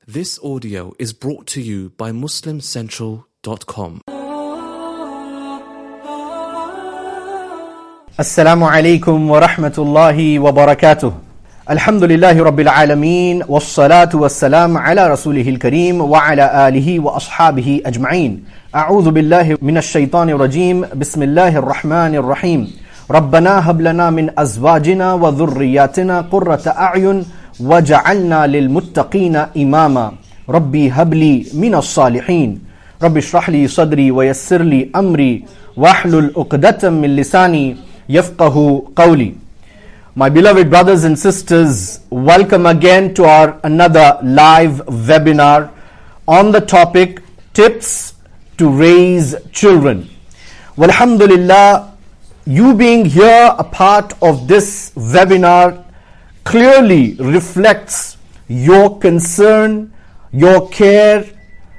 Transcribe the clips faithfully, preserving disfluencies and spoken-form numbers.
This audio is brought to you by Muslim Central dot com. Assalamu alaikum wa rahmatullahi wa barakatuh. Alhamdulillahi rabbil alameen. Wassalatu wassalam ala rasulihil kareem wa ala alihi wa ashabihi ajma'een. A'udhu billahi minash shaitanir rajim. Bismillahir rahmanir rahim. Rabbana hab lana min azwajina wa dhurriyyatina qurrata a'yun وَجَعَلْنَا لِلْمُتَّقِينَ إِمَامًا رَبِّي هَبْ لِي مِنَ الصَّالِحِينَ رَبِّ اشْرَحْ لِي صَدْرِي وَيَسِّرْ لِي أَمْرِي وَاحْلُلْ عُقْدَةً مِّن لِّسَانِي يَفْقَهُ قَوْلِي. My beloved brothers and sisters, welcome again to our another live webinar on the topic Tips to Raise Children. Walhamdulillah, you being here a part of this webinar clearly reflects your concern, your care,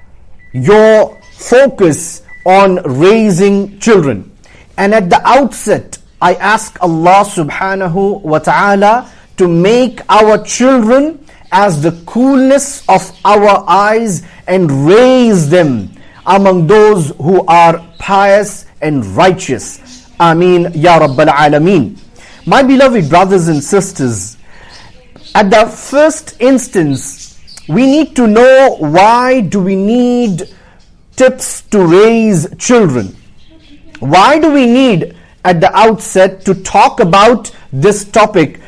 your focus on raising children. And at the outset, I ask Allah subhanahu wa ta'ala to make our children as the coolness of our eyes and raise them among those who are pious and righteous. Ameen Ya Rabbal Alameen. My beloved brothers and sisters, at the first instance, we need to know why do we need tips to raise children. Why do we need at the outset to talk about this topic?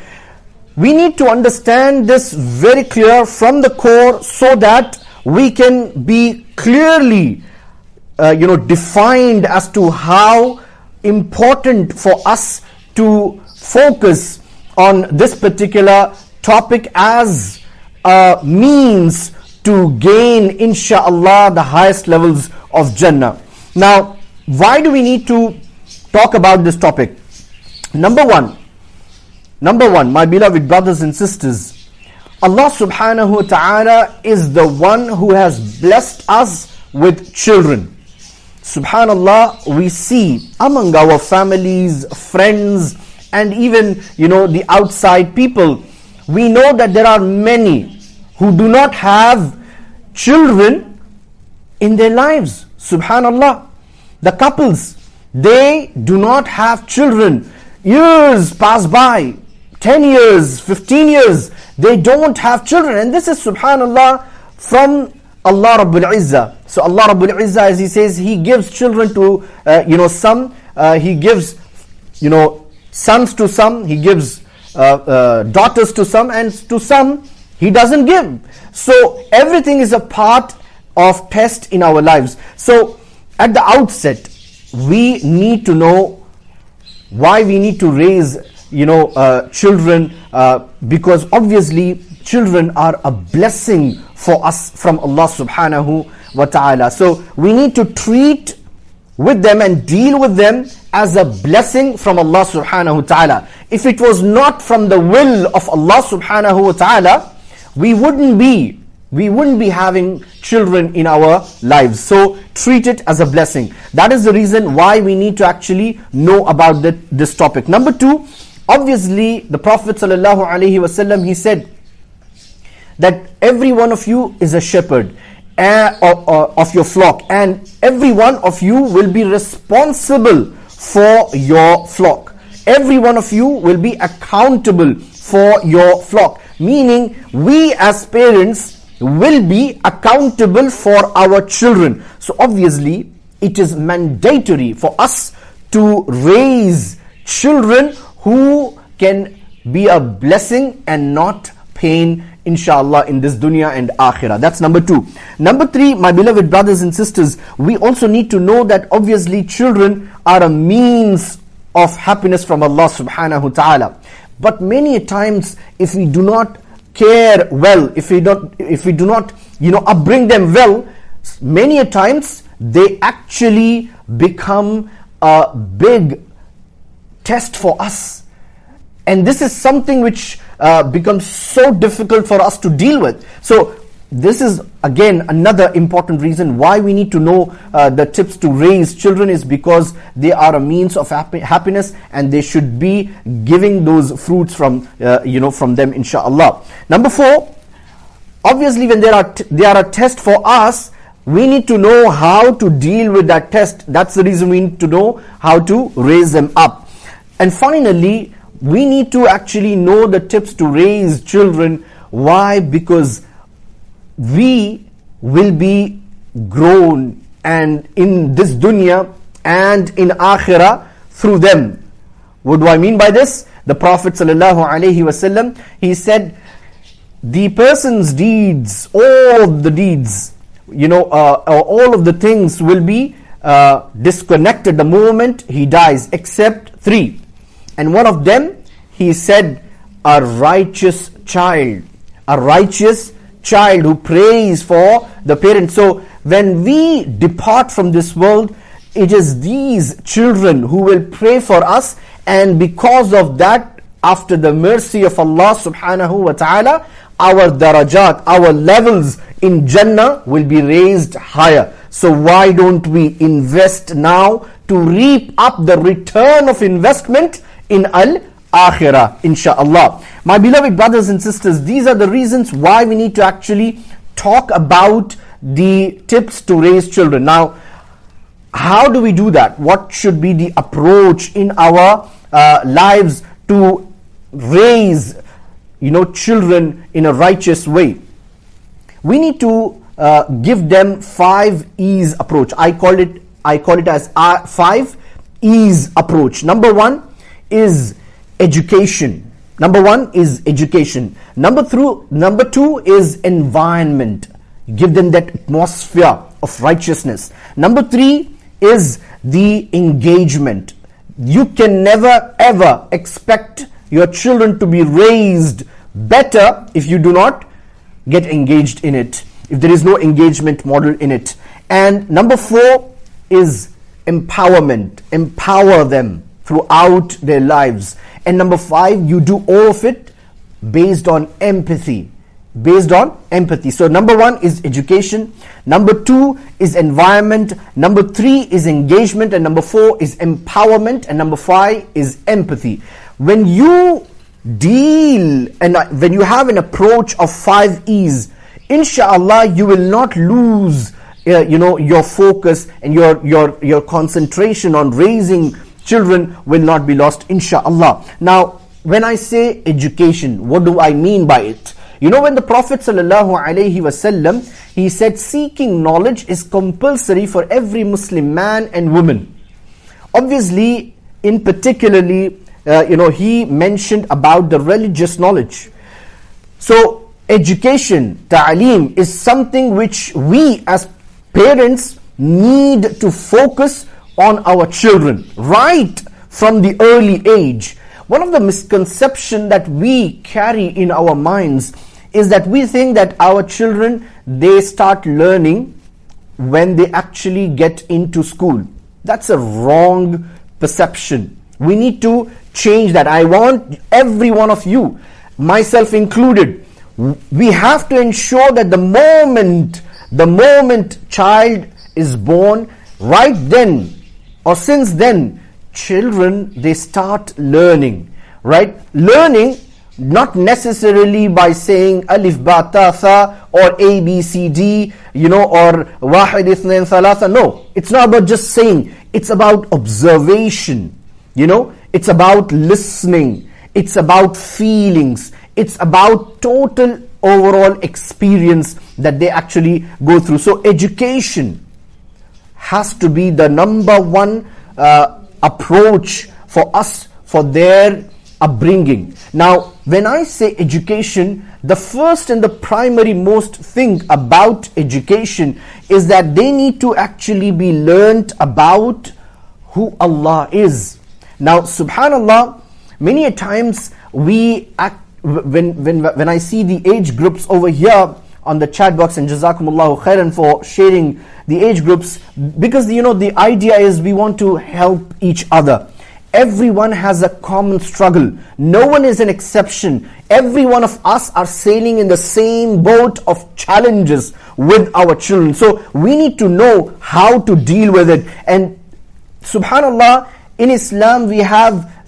We need to understand this very clear from the core so that we can be clearly uh, you know, defined as to how important for us to focus on this particular topic as a means to gain, insha'Allah, the highest levels of Jannah. Now, why do we need to talk about this topic? Number one, number one, my beloved brothers and sisters, Allah subhanahu wa ta'ala is the one who has blessed us with children. Subhanallah, we see among our families, friends, and even, you know, the outside people, we know that there are many who do not have children in their lives. Subhanallah. The couples, they do not have children. Years pass by, ten years, fifteen years, they don't have children. And this is, subhanallah, from Allah Rabbul Izzah. So Allah Rabbul Izzah, as He says, He gives children to, uh, you know, some, uh, He gives, you know, sons to some, He gives Uh, uh, daughters to some, and to some He doesn't give. So everything is a part of test in our lives. So at the outset, we need to know why we need to raise, you know, uh, children, uh, because obviously children are a blessing for us from Allah subhanahu wa ta'ala. So we need to treat with them and deal with them as a blessing from Allah subhanahu wa ta'ala. If it was not from the will of Allah subhanahu wa ta'ala, we wouldn't be, we wouldn't be having children in our lives. So treat it as a blessing. That is the reason why we need to actually know about the, this topic. Number two, obviously the Prophet sallallahu alaihi wasallam, he said that every one of you is a shepherd uh, of, uh, of your flock, and every one of you will be responsible for your flock. Every one of you will be accountable for your flock. Meaning, we as parents will be accountable for our children. So obviously, it is mandatory for us to raise children who can be a blessing and not pain, inshallah, in this dunya and akhirah. That's number two. Number three, my beloved brothers and sisters, we also need to know that obviously children are a means of happiness from Allah subhanahu wa ta'ala. But many times, if we do not care well, if we don't, if we do not, you know, upbring them well, many a times they actually become a big test for us. And this is something which uh, becomes so difficult for us to deal with. So this is again another important reason why we need to know uh, the tips to raise children, is because they are a means of happy, happiness, and they should be giving those fruits from uh, you know from them, inshallah. Number four, obviously when they are t- they are a test for us, we need to know how to deal with that test. That's the reason we need to know how to raise them up. And finally, we need to actually know the tips to raise children. Why? Because we will be grown and in this dunya and in akhirah through them. What do I mean by this? The Prophet sallallahu alaihi wasallam, he said, the person's deeds, all of the deeds, you know, uh, all of the things will be uh, disconnected the moment he dies, except three. And one of them, he said, a righteous child. A righteous child who prays for the parents. So when we depart from this world, it is these children who will pray for us, and because of that, after the mercy of Allah subhanahu wa ta'ala, our darajat, our levels in Jannah will be raised higher. So why don't we invest now to reap up the return of investment in al-akhirah, insha'Allah. My beloved brothers and sisters, these are the reasons why we need to actually talk about the tips to raise children. Now, how do we do that? What should be the approach in our uh, lives to raise, you know, children in a righteous way? We need to uh, give them five E's approach. I call it I call it as our five E's approach. Number one is education. Number one is education. Number through number two is environment. Give them that atmosphere of righteousness. Number three is the engagement. You can never ever expect your children to be raised better if you do not get engaged in it, if there is no engagement model in it. And number four is empowerment. Empower them throughout their lives. And number five, you do all of it based on empathy. Based on empathy. So number one is education. Number two is environment. Number three is engagement. And number four is empowerment. And number five is empathy. When you deal and when you have an approach of five E's, inshallah, you will not lose uh, you know your focus, and your your your concentration on raising children will not be lost, inshallah. Now, when I say education, what do I mean by it? You know, when the Prophet sallallahu alaihi wasallam, he said seeking knowledge is compulsory for every Muslim man and woman. Obviously, in particularly, uh, you know, he mentioned about the religious knowledge. So, education, ta'aleem, is something which we as parents need to focus on our children right from the early age. One of the misconceptions that we carry in our minds is that we think that our children, they start learning when they actually get into school. That's a wrong perception. We need to change that. I want every one of you, myself included, we have to ensure that the moment, the moment child is born, right then, or since then, children, they start learning, right? Learning, not necessarily by saying alif ba ta tha or A B C D, you know, or wahid ithnain thalatha. No, it's not about just saying. It's about observation, you know. It's about listening. It's about feelings. It's about total overall experience that they actually go through. So education has to be the number one uh, approach for us for their upbringing. Now, when I say education, the first and the primary most thing about education is that they need to actually be learnt about who Allah is. Now, subhanallah, many a times we act, when when when I see the age groups over here on the chat box, and jazakumullahu khairan for sharing the age groups, because you know the idea is we want to help each other. Everyone has a common struggle. No one is an exception. Every one of us are sailing in the same boat of challenges with our children. So we need to know how to deal with it. And subhanallah, in Islam we have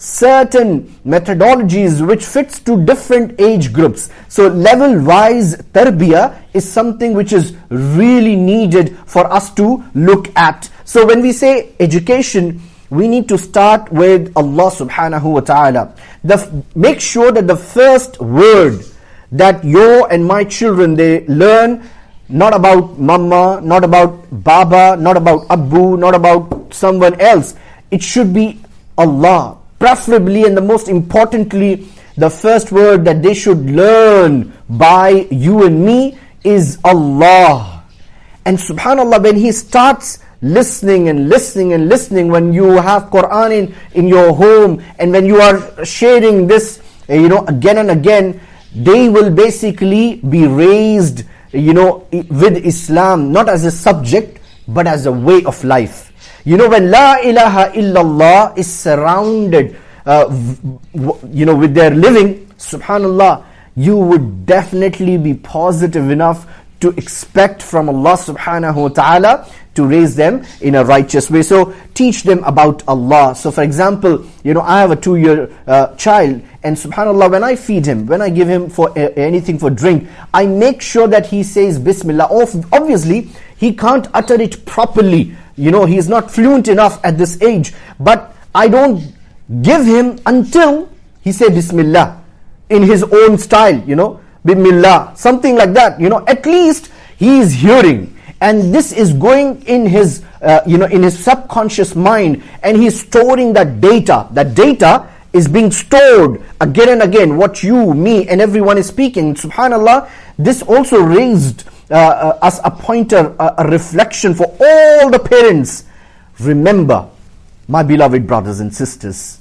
certain methodologies which fits to different age groups. So level-wise tarbiyah is something which is really needed for us to look at. So when we say education, we need to start with Allah subhanahu wa ta'ala. The, make sure that the first word that your and my children, they learn, not about mama, not about baba, not about abbu, not about someone else. It should be Allah. Preferably and the most importantly, the first word that they should learn by you and me is Allah. And subhanallah, when he starts listening and listening and listening, when you have Quran in, in your home, and when you are sharing this, you know, again and again, they will basically be raised, you know, with Islam, not as a subject, but as a way of life. You know, when La ilaha illallah is surrounded, uh, you know, with their living, subhanallah, you would definitely be positive enough to expect from Allah subhanahu wa ta'ala to raise them in a righteous way. So teach them about Allah. So for example, you know, I have a two-year uh, child, and subhanallah, when I feed him, when I give him for uh, anything for drink, I make sure that he says Bismillah. Obviously, he can't utter it properly. You know, he is not fluent enough at this age. But I don't give him until he say Bismillah in his own style, you know, Bismillah, something like that. You know, at least he is hearing. And this is going in his, uh, you know, in his subconscious mind, and he's storing that data. That data is being stored again and again. What you, me, and everyone is speaking. Subhanallah, this also raised uh, uh, as a pointer, uh, a reflection for all the parents. Remember, my beloved brothers and sisters,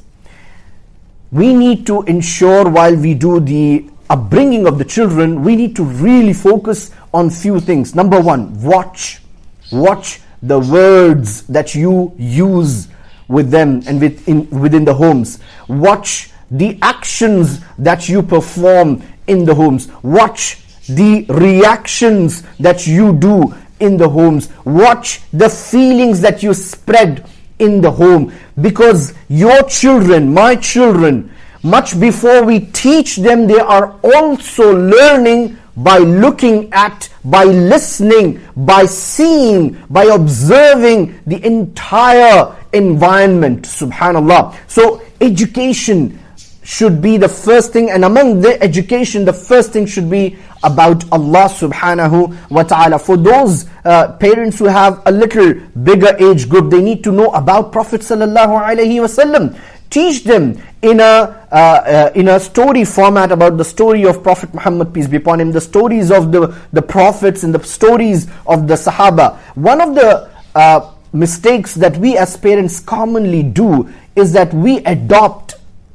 we need to ensure while we do the upbringing of the children, we need to really focus on few things. Number one, watch. Watch the words that you use with them and within, within the homes. Watch the actions that you perform in the homes. Watch the reactions that you do in the homes. Watch the feelings that you spread in the home. Because your children, my children, much before we teach them, they are also learning by looking at, by listening, by seeing, by observing the entire environment. Subhanallah. So education should be the first thing, and among the education, the first thing should be about Allah subhanahu wa ta'ala. For those uh, parents who have a little bigger age group, they need to know about Prophet sallallahu alaihi wasallam. Teach them in a uh, uh, in a story format about the story of Prophet Muhammad, peace be upon him, the stories of the, the prophets and the stories of the Sahaba. One of the uh, mistakes that we as parents commonly do is that we adopt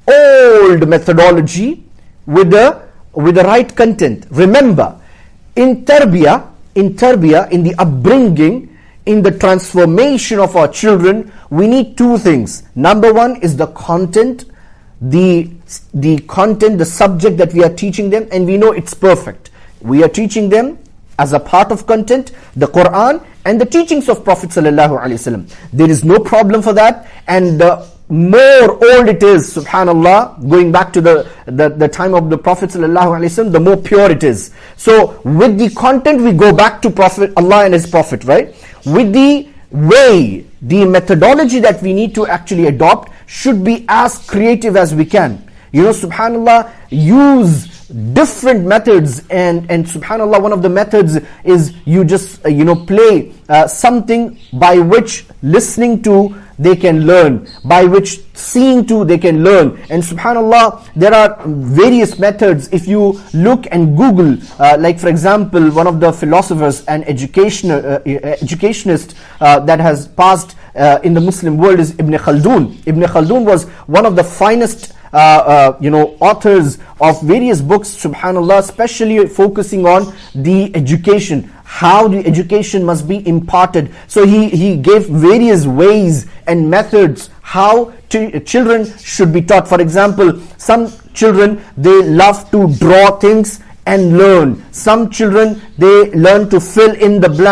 old methodology with the with the right content. Remember, in tarbiyah, in tarbiyah, in the upbringing, in the transformation of our children, we need two things. Number one is the content, the the content, the subject that we are teaching them, and we know it's perfect. We are teaching them as a part of content, the Quran and the teachings of Prophet sallallahu alaihi wasallam. There is no problem for that, and the more old it is, subhanallah, going back to the, the, the time of the Prophet sallallahu alaihi wasallam, the more pure it is. So with the content, we go back to Prophet, Allah and His Prophet, right? With the way, the methodology that we need to actually adopt should be as creative as we can. You know, subhanallah, use different methods, and, and subhanallah, one of the methods is you just, uh, you know, play uh, something by which listening to they can learn, by which seeing to they can learn. And subhanallah, there are various methods. If you look and Google, uh, like for example, one of the philosophers and education, uh, educationist uh, that has passed uh, in the Muslim world is Ibn Khaldun. Ibn Khaldun was one of the finest Uh, uh, you know, authors of various books, subhanallah, especially focusing on the education, how the education must be imparted. So he, he gave various ways and methods how to, children should be taught. For example, some children, they love to draw things and learn. Some children, they learn to fill in the blank.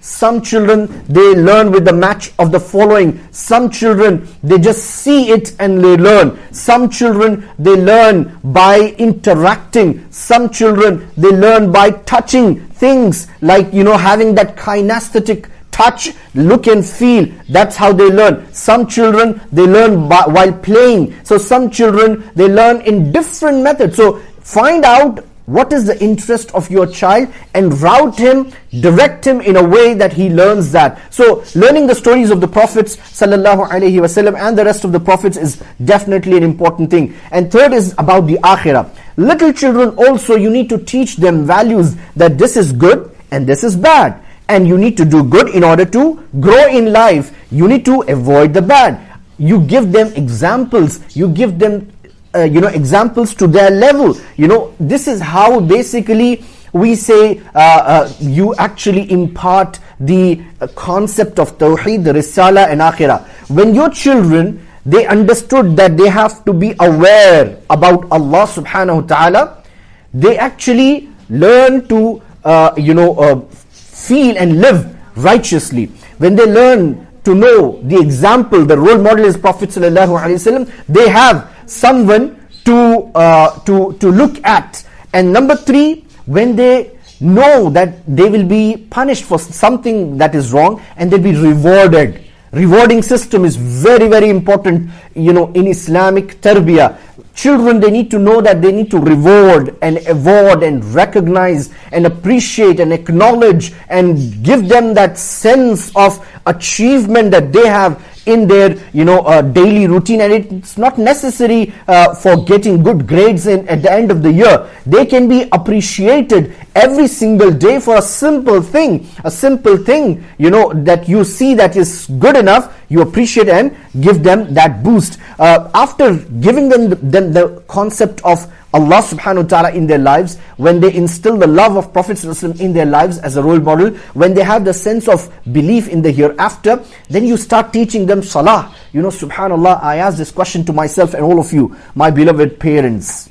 Some children, they learn with the match of the following. Some children, they just see it and they learn. Some children, they learn by interacting. Some children, they learn by touching things, like, you know, having that kinesthetic touch, look and feel. That's how they learn. Some children, they learn by, while playing. So some children, they learn in different methods. So find out what is the interest of your child and route him, direct him in a way that he learns that. So learning the stories of the Prophets sallallahu alaihi wasallam and the rest of the Prophets is definitely an important thing. And third is about the Akhirah. Little children also, you need to teach them values, that this is good and this is bad. And you need to do good in order to grow in life. You need to avoid the bad. You give them examples. You give them Uh, you know, examples to their level. You know, this is how basically we say uh, uh, you actually impart the uh, concept of Tawheed, the Risala and Akhirah. When your children, they understood that they have to be aware about Allah subhanahu wa ta'ala, they actually learn to, uh, you know, uh, feel and live righteously. When they learn to know the example, the role model is Prophet sallallahu alaihi wasallam, they have someone to uh, to to look at. And number three, when they know that they will be punished for something that is wrong and they'll be rewarded. Rewarding system is very very important, you know, in Islamic tarbiyah. Children, they need to know that they need to reward and award and recognize and appreciate and acknowledge and give them that sense of achievement that they have in their, you know, uh, daily routine. And it's not necessary uh, for getting good grades in, at the end of the year. They can be appreciated every single day for a simple thing, a simple thing, you know, that you see that is good enough, you appreciate and give them that boost. Uh, after giving them the, them the concept of Allah subhanahu wa ta'ala in their lives, when they instill the love of Prophet in their lives as a role model, when they have the sense of belief in the hereafter, then you start teaching them salah. You know, subhanallah, I ask this question to myself and all of you, my beloved parents,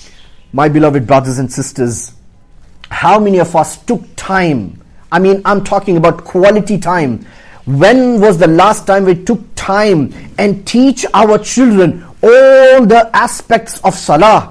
my beloved brothers and sisters. How many of us took time? I mean, I'm talking about quality time. When was the last time we took time and teach our children all the aspects of salah?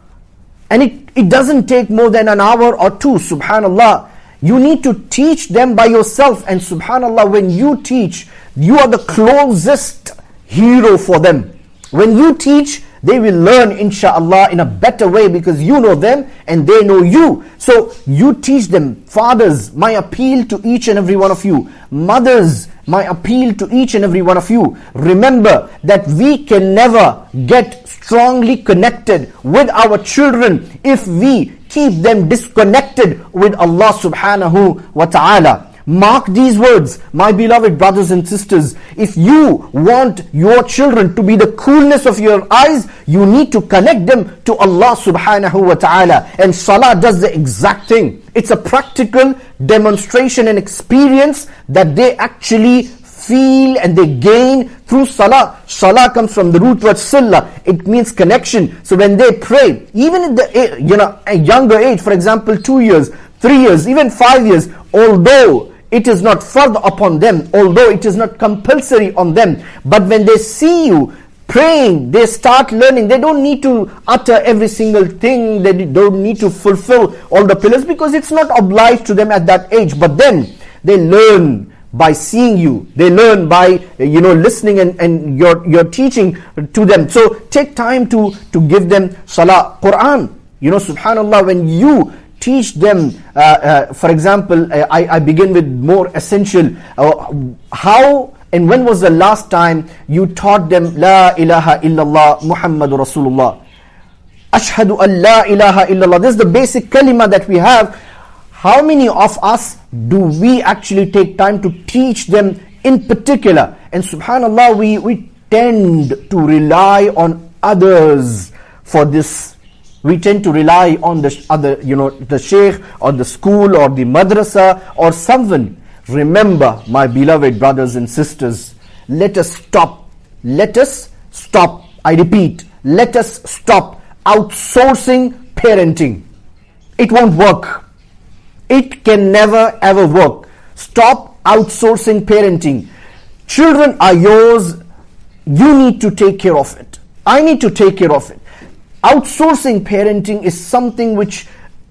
And it, it doesn't take more than an hour or two, subhanallah. You need to teach them by yourself. And subhanallah, when you teach, you are the closest hero for them. When you teach, they will learn, insha'Allah, in a better way, because you know them and they know you. So you teach them. Fathers, my appeal to each and every one of you. Mothers, my appeal to each and every one of you. Remember that we can never get strongly connected with our children if we keep them disconnected with Allah subhanahu wa ta'ala. Mark these words, my beloved brothers and sisters. If you want your children to be the coolness of your eyes, you need to connect them to Allah subhanahu wa ta'ala. And salah does the exact thing. It's a practical demonstration and experience that they actually feel and they gain through salah. Salah comes from the root word silla. It means connection. So when they pray, even at the, you know, a younger age, for example, two years, three years, even five years, although it is not fard upon them, although it is not compulsory on them, but when they see you praying, they start learning. They don't need to utter every single thing. They don't need to fulfill all the pillars, because it's not obliged to them at that age. But then they learn by seeing you. They learn by, you know, listening and, and your, your teaching to them. So take time to, to give them salah. Quran, you know, subhanallah, when you teach them, uh, uh, for example, uh, I, I begin with more essential. Uh, how and when was the last time you taught them La ilaha illallah Muhammadur Rasulullah? Ashhadu an la ilaha illallah. This is the basic kalima that we have. How many of us do we actually take time to teach them in particular? And subhanallah, we, we tend to rely on others for this. We tend to rely on the other, you know, the sheikh or the school or the madrasa or someone. Remember, my beloved brothers and sisters, let us stop. Let us stop. I repeat, let us stop outsourcing parenting. It won't work. It can never ever work. Stop outsourcing parenting. Children are yours. You need to take care of it. I need to take care of it. Outsourcing parenting is something which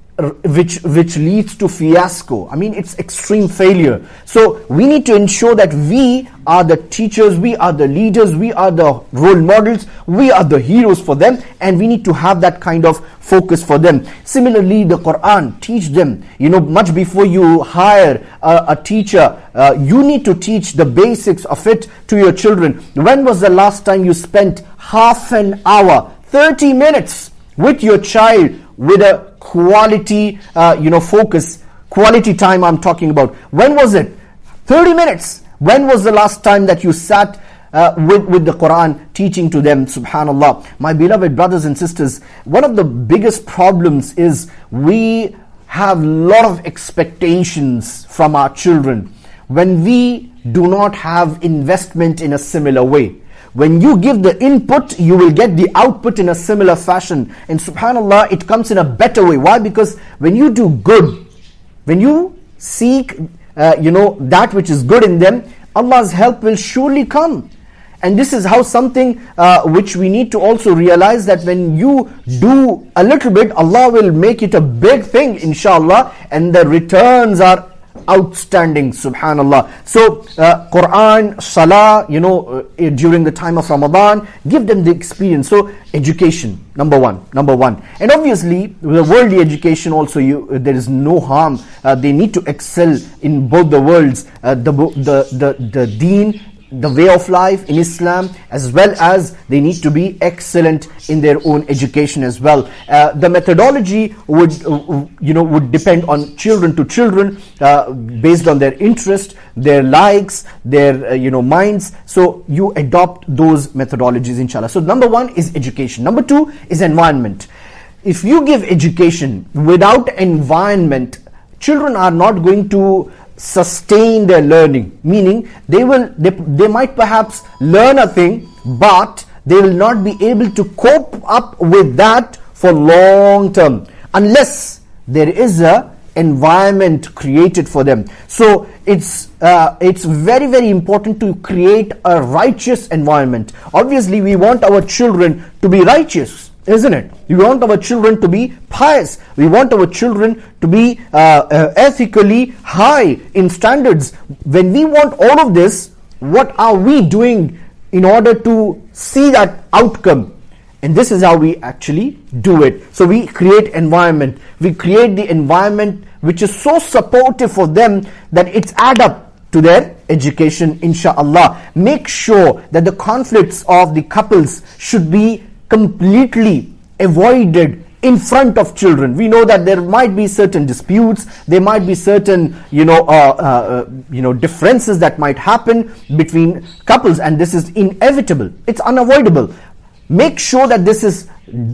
which which leads to fiasco. I mean, it's extreme failure. So we need to ensure that we are the teachers, we are the leaders, we are the role models, we are the heroes for them, and we need to have that kind of focus for them. Similarly, the Quran, teach them, you know, much before you hire a, a teacher, uh, you need to teach the basics of it to your children. When was the last time you spent half an hour, thirty minutes with your child with a quality, uh, you know, focus, quality time I'm talking about? When was it? thirty minutes. When was the last time that you sat uh, with, with the Quran teaching to them? Subhanallah. My beloved brothers and sisters, one of the biggest problems is we have a lot of expectations from our children when we do not have investment in a similar way. When you give the input, you will get the output in a similar fashion. And subhanallah, it comes in a better way. Why? Because when you do good, when you seek, uh, you know, that which is good in them, Allah's help will surely come. And this is how something uh, which we need to also realize, that when you do a little bit, Allah will make it a big thing, inshallah, and the returns are outstanding, subhanallah. So uh, Quran, Salah, you know, uh, during the time of Ramadan, give them the experience. So education, number one, number one. And obviously, the worldly education also, you, uh, there is no harm. Uh, they need to excel in both the worlds, uh, the, the, the, the deen, the way of life in Islam, as well as they need to be excellent in their own education as well. Uh, the methodology would, uh, you know, would depend on children to children, uh, based on their interest, their likes, their, uh, you know, minds. So you adopt those methodologies, inshallah. So number one is education. Number two is environment. If you give education without environment, children are not going to sustain their learning, meaning they will they, they might perhaps learn a thing, but they will not be able to cope up with that for long term unless there is a environment created for them. So it's uh, it's very very important to create a righteous environment. Obviously, we want our children to be righteous, isn't it? We want our children to be pious. We want our children to be uh, uh, ethically high in standards. When we want all of this, what are we doing in order to see that outcome? And this is how we actually do it. So we create environment. We create the environment which is so supportive for them that it's add up to their education, insha'Allah. Make sure that the conflicts of the couples should be completely avoided in front of children. We know that there might be certain disputes, there might be certain, you know, uh, uh, you know, differences that might happen between couples, and this is inevitable. It's unavoidable. Make sure that this is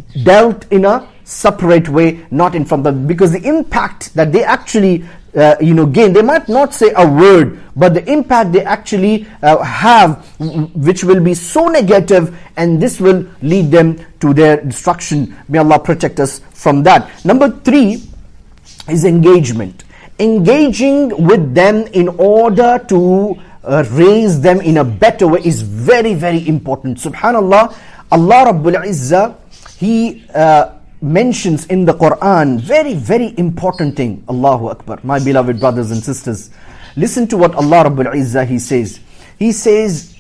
dealt in a separate way, not in front of them, because the impact that they actually uh, you know gain, they might not say a word, but the impact they actually uh, have, which will be so negative, and this will lead them to their destruction. May Allah protect us from that. Number three is engagement. Engaging with them in order to uh, raise them in a better way is very very important. Subhanallah, Allah Rabbul Izzah, He uh, mentions in the Quran very very important thing. Allahu Akbar. My beloved brothers and sisters, listen to what Allah Rabbul Izzah, He says. He says,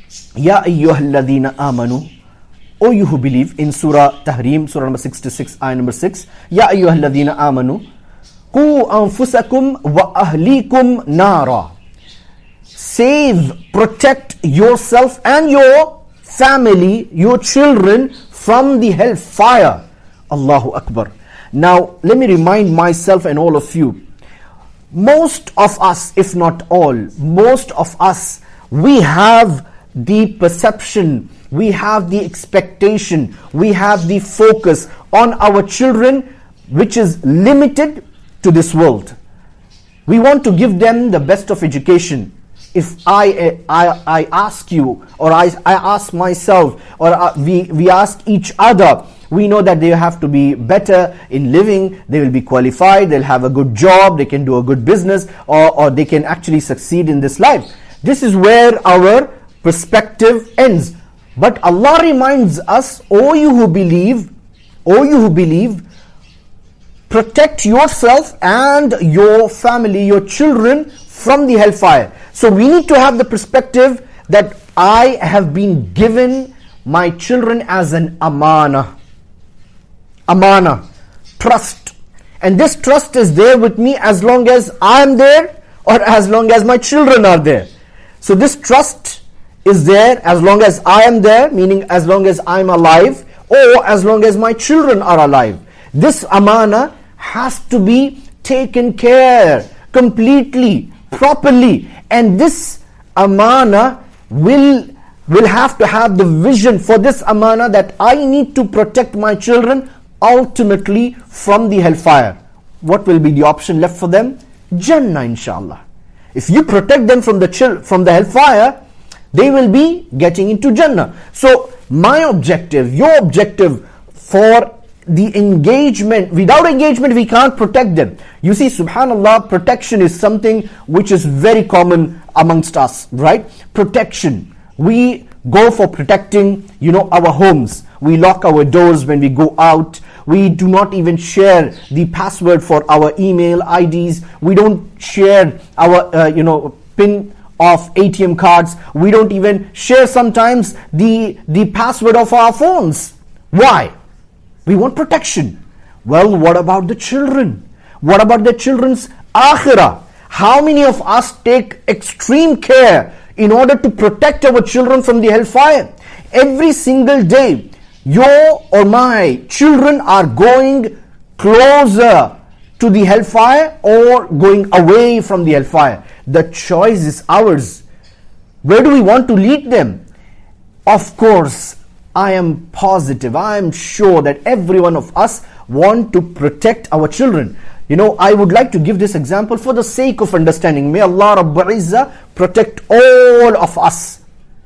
Ya ayyuhalladhina amanu, O you who believe, in Surah Tahrim, Surah number sixty-six, ayah number six. Ya ayyuhalladhina amanu, Qu anfusakum wa ahlikum nara. Save, protect yourself and your family, your children, from the hellfire. Allahu Akbar. Now, let me remind myself and all of you, most of us, if not all, most of us, we have the perception, we have the expectation, we have the focus on our children, which is limited to this world. We want to give them the best of education. if I I, I ask you, or I, I ask myself, or we, we ask each other, we know that they have to be better in living, they will be qualified, they'll have a good job, they can do a good business, or, or they can actually succeed in this life. This is where our perspective ends. But Allah reminds us, O you who believe, O you who believe, protect yourself and your family, your children from the hellfire. So we need to have the perspective that I have been given my children as an amana. Amana, trust. And this trust is there with me as long as I am there, or as long as my children are there. So this trust is there as long as I am there, meaning as long as I am alive, or as long as my children are alive. This amana has to be taken care completely, properly, and this amana will will have to have the vision for this amana that I need to protect my children ultimately from the hellfire. What will be the option left for them? Jannah, inshallah. If you protect them from the chil- from the hellfire, they will be getting into Jannah. So my objective, your objective for the engagement, without engagement we can't protect them. You see, subhanallah, protection is something which is very common amongst us, right? Protection. We go for protecting, you know, our homes. We lock our doors when we go out. We do not even share the password for our email I Ds. We don't share our, uh, you know, pin of A T M cards. We don't even share sometimes the, the password of our phones. Why? We want protection. Well, what about the children? What about the children's akhirah? How many of us take extreme care in order to protect our children from the hellfire? Every single day, your or my children are going closer to the hellfire or going away from the hellfire. The choice is ours. Where do we want to lead them? Of course, I am positive, I am sure that every one of us want to protect our children. You know, I would like to give this example for the sake of understanding. May Allah Rabbul Izzah protect all of us.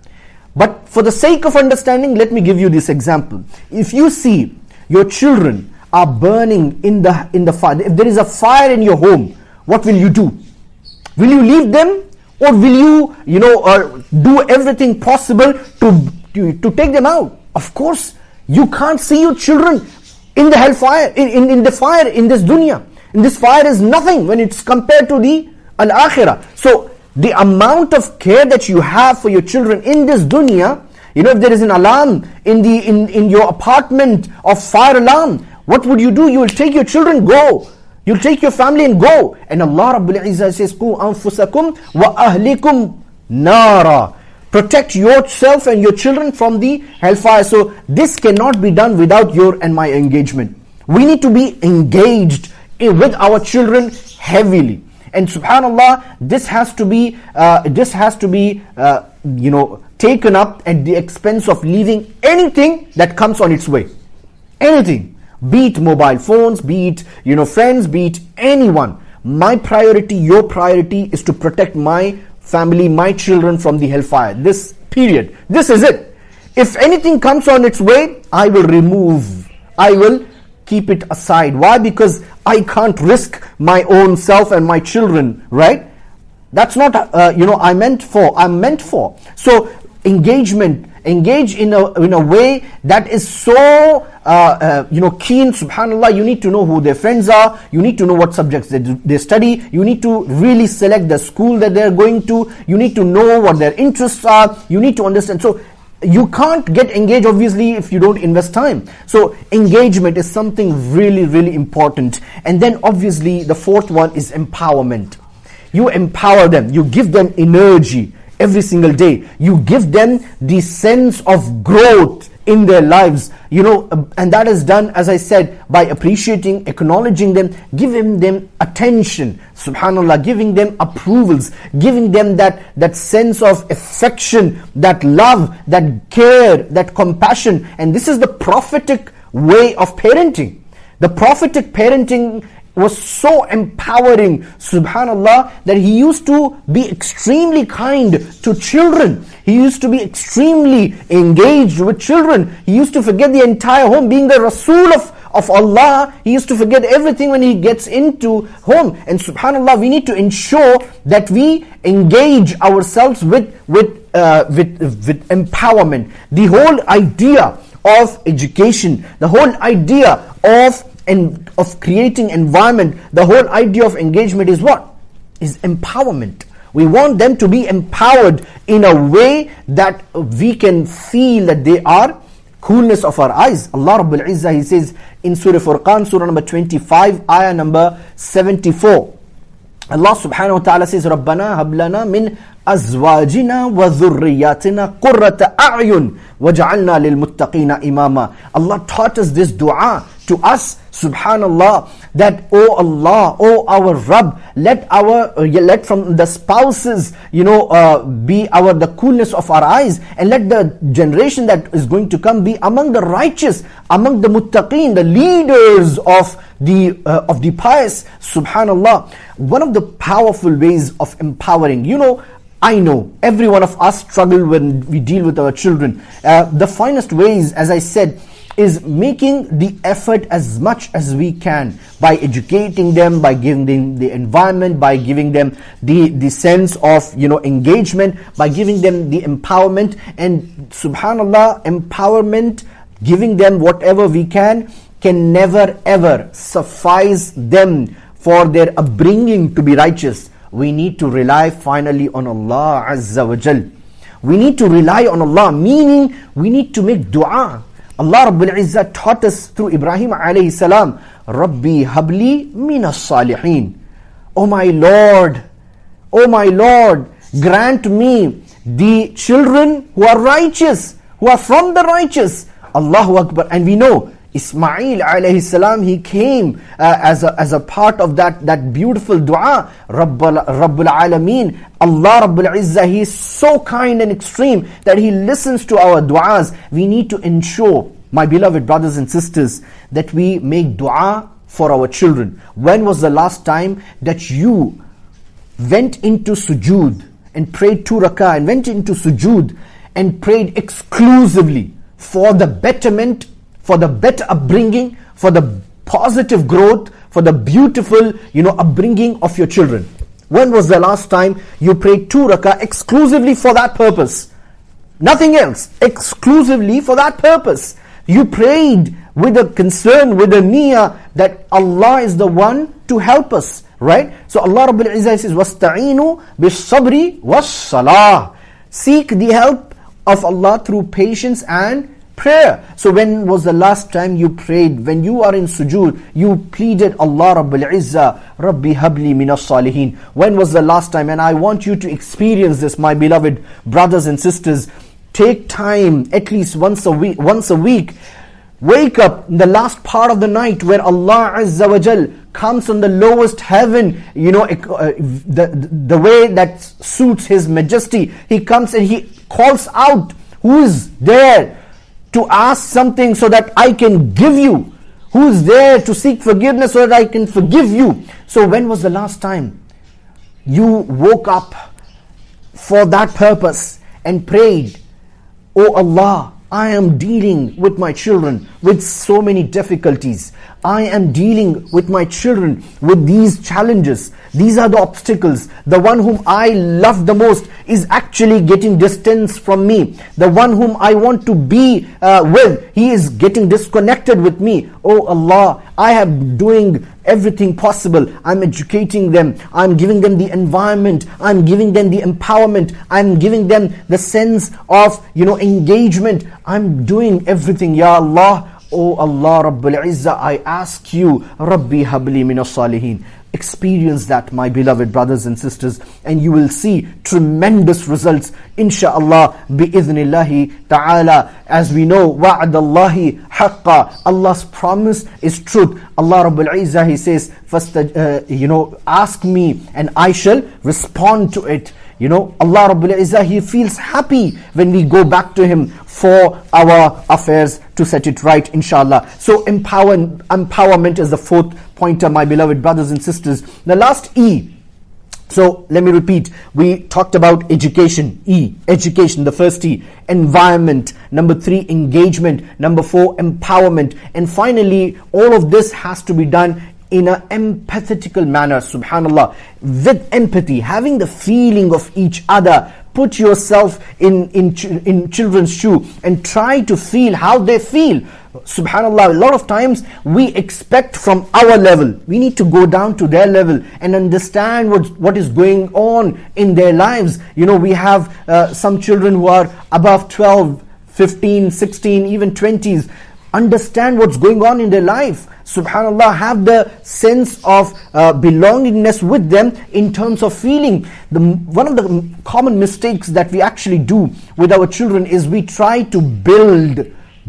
But for the sake of understanding, let me give you this example. If you see your children are burning in the in the fire, if there is a fire in your home, what will you do? Will you leave them, or will you, you know, uh, do everything possible to To, to take them out? Of course, you can't see your children in the hellfire, in, in, in the fire, in this dunya. In this fire is nothing when it's compared to the al-akhirah. So, the amount of care that you have for your children in this dunya, you know, if there is an alarm in the in, in your apartment of fire alarm, what would you do? You will take your children, go. You'll take your family and go. And Allah Rabbul Izzah says, Qu anfusakum wa ahlikum nara. Protect yourself and your children from the hellfire. So this cannot be done without your and my engagement. We need to be engaged in, with our children heavily. And subhanallah, this has to be, uh, this has to be, uh, you know, taken up at the expense of leaving anything that comes on its way. Anything. Be it mobile phones, be it, you know, friends, be it anyone. My priority, your priority is to protect my family, my children from the hellfire. This period. This is it. If anything comes on its way, I will remove. I will keep it aside. Why? Because I can't risk my own self and my children, right? That's not, uh, you know, I meant for. I'm meant for. So, engagement. Engage in a in a way that is so uh, uh, you know keen. Subhanallah, you need to know who their friends are. You need to know what subjects they do, they study. You need to really select the school that they're going to. You need to know what their interests are. You need to understand. So you can't get engaged obviously if you don't invest time. So engagement is something really really important. And then obviously the fourth one is empowerment. You empower them. You give them energy. Every single day, you give them the sense of growth in their lives, you know, and that is done, as I said, by appreciating, acknowledging them, giving them attention, subhanallah, giving them approvals, giving them that, that sense of affection, that love, that care, that compassion. And this is the prophetic way of parenting. The prophetic parenting was so empowering, subhanallah, that he used to be extremely kind to children. He used to be extremely engaged with children. He used to forget the entire home. Being the Rasul of, of Allah, he used to forget everything when he gets into home. And subhanallah, we need to ensure that we engage ourselves with, with, uh, with, with empowerment. The whole idea of education, the whole idea of and of creating environment, the whole idea of engagement is what? Is empowerment. We want them to be empowered in a way that we can feel that they are coolness of our eyes. Allah Rabbul Izzah, He says in Surah Furqan, Surah number twenty-five, ayah number seventy-four. Allah subhanahu wa ta'ala says, رَبَّنَا هَبْ لَنَا مِنْ أَزْوَاجِنَا وَذُرِّيَّاتِنَا قُرَّةَ أَعْيُنٍ وَجَعَلْنَا لِلْمُتَّقِينَ إِمَامًا. Allah taught us this dua to us, subhanallah, that, oh Allah, oh our Rabb, let our, uh, let from the spouses, you know, uh, be our, the coolness of our eyes, and let the generation that is going to come be among the righteous, among the muttaqeen, the leaders of the, uh, of the pious, subhanallah. One of the powerful ways of empowering, you know, I know every one of us struggle when we deal with our children. Uh, the finest ways, as I said, is making the effort as much as we can by educating them, by giving them the environment, by giving them the, the sense of, you know, engagement, by giving them the empowerment. And subhanallah, empowerment, giving them whatever we can, can never ever suffice them for their upbringing to be righteous. We need to rely finally on Allah Azza wa Jal. We need to rely on Allah, meaning we need to make dua. Allah Rabbul Izzah taught us through Ibrahim alayhi salam, Rabbi habli minas salihin. Oh my Lord, oh my Lord, grant me the children who are righteous, who are from the righteous. Allahu Akbar. And we know Ismail alayhi salam, he came uh, as a as a part of that that beautiful dua. Rabbul Rabbul Alameen, Allah Rabbul Izzah, He is so kind and extreme that He listens to our duas. We need to ensure, my beloved brothers and sisters, that we make dua for our children. When was the last time that you went into sujood and prayed two rakah and went into sujood and prayed exclusively for the betterment, for the better upbringing, for the positive growth, for the beautiful, you know, upbringing of your children? When was the last time you prayed two rakah exclusively for that purpose? Nothing else, exclusively for that purpose. You prayed with a concern, with a niyyah that Allah is the one to help us, right? So Allah Rabbul Izzah says, وَاسْتَعِينُوا بِالصَّبْرِ وَالصَّلَاةِ. Seek the help of Allah through patience and prayer. So when was the last time you prayed? When you are in sujood, you pleaded Allah Rabbul Izzah, Rabbi habli minas salihin. When was the last time? And I want you to experience this, my beloved brothers and sisters. Take time, at least once a week, once a week. Wake up in the last part of the night where Allah Azza wa Jal comes on the lowest heaven, you know, uh, the, the way that suits His majesty. He comes and He calls out, who is there to ask something so that I can give you? Who's there to seek forgiveness so that I can forgive you? So when was the last time you woke up for that purpose and prayed, Oh Allah, I am dealing with my children with so many difficulties. I am dealing with my children with these challenges. These are the obstacles. The one whom I love the most is actually getting distance from me. The one whom I want to be uh, with, he is getting disconnected with me. Oh Allah, I am doing everything possible. I'm educating them. I'm giving them the environment. I'm giving them the empowerment. I'm giving them the sense of, you know, engagement. I'm doing everything, Ya Allah. Oh Allah Rabbul Izzah, I ask you, Rabbi habli minas salihin. Experience that, my beloved brothers and sisters, and you will see tremendous results, insha'Allah, bi'idhnillahi ta'ala. As we know, wa'adallahi haqqa, Allah's promise is truth. Allah Rabbul Izzah, He says, first, uh, you know, ask me and I shall respond to it. You know, Allah Rabbul Izzah, He feels happy when we go back to Him for our affairs to set it right, inshallah. So empower, empowerment is the fourth pointer, my beloved brothers and sisters. The last E. So let me repeat. We talked about education. E. Education, the first E. Environment. Number three, engagement. Number four, empowerment. And finally, all of this has to be done in an empathetical manner, subhanallah. With empathy, having the feeling of each other. Put yourself in, in, in children's shoe and try to feel how they feel. Subhanallah, a lot of times we expect from our level. We need to go down to their level and understand what, what is going on in their lives. You know, we have uh, some children who are above twelve, fifteen, sixteen, even twenties. Understand what's going on in their life. Subhanallah, have the sense of uh, belongingness with them in terms of feeling. The, one of the common mistakes that we actually do with our children is we try to build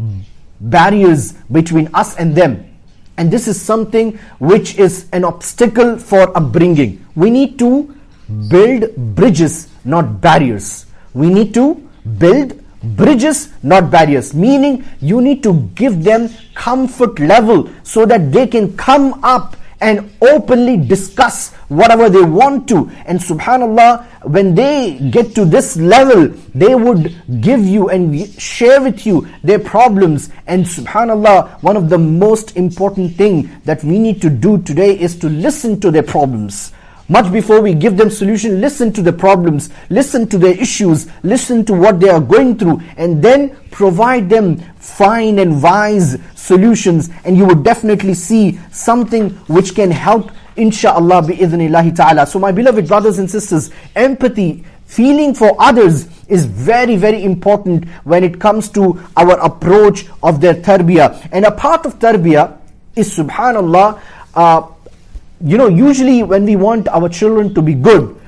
barriers between us and them. And this is something which is an obstacle for upbringing. We need to build bridges, not barriers. We need to build bridges, not barriers. Meaning, you need to give them comfort level so that they can come up and openly discuss whatever they want to. And subhanallah, when they get to this level, they would give you and share with you their problems. And subhanallah, one of the most important thing that we need to do today is to listen to their problems. Much before we give them solution, listen to the problems, listen to their issues, listen to what they are going through, and then provide them fine and wise solutions, and you would definitely see something which can help, insha'Allah, bi'idhnillahi ta'ala. So my beloved brothers and sisters, empathy, feeling for others is very, very important when it comes to our approach of their tarbiyah. And a part of tarbiyah is, subhanallah, uh, you know, usually when we want our children to be good,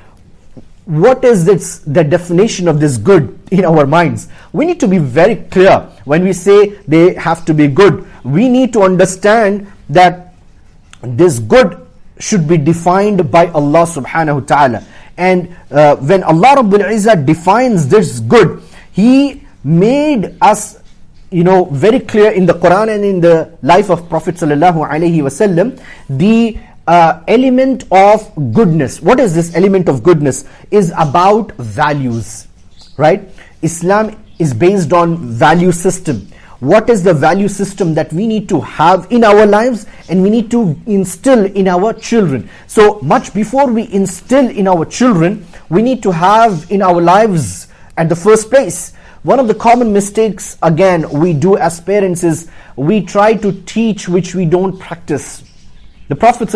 what is this, the definition of this good in our minds? We need to be very clear when we say they have to be good. We need to understand that this good should be defined by Allah subhanahu wa ta'ala. And uh, when Allah Rabbul Izzah defines this good, He made us, you know, very clear in the Quran and in the life of Prophet sallallahu alaihi wasallam, the Uh, element of goodness. What is this element of goodness? Is about values, right? Islam is based on value system. What is the value system that we need to have in our lives and we need to instill in our children? So much before we instill in our children, we need to have in our lives at the first place. One of the common mistakes, again, we do as parents is we try to teach which we don't practice. The Prophet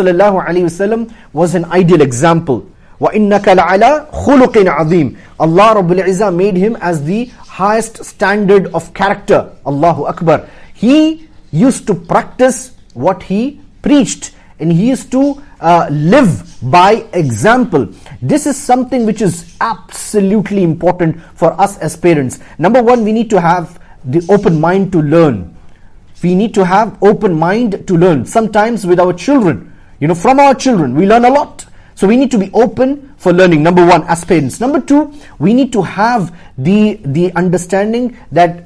ﷺ was an ideal example. وَإِنَّكَ لَعَلَىٰ خُلُقٍ عَظِيمٍ. Allah Rabbul Izzah made him as the highest standard of character. Allahu Akbar. He used to practice what he preached, and he used to uh, live by example. This is something which is absolutely important for us as parents. Number one, we need to have the open mind to learn. We need to have open mind to learn. Sometimes with our children, you know, from our children, we learn a lot. So we need to be open for learning, number one, as parents. Number two, we need to have the, the understanding that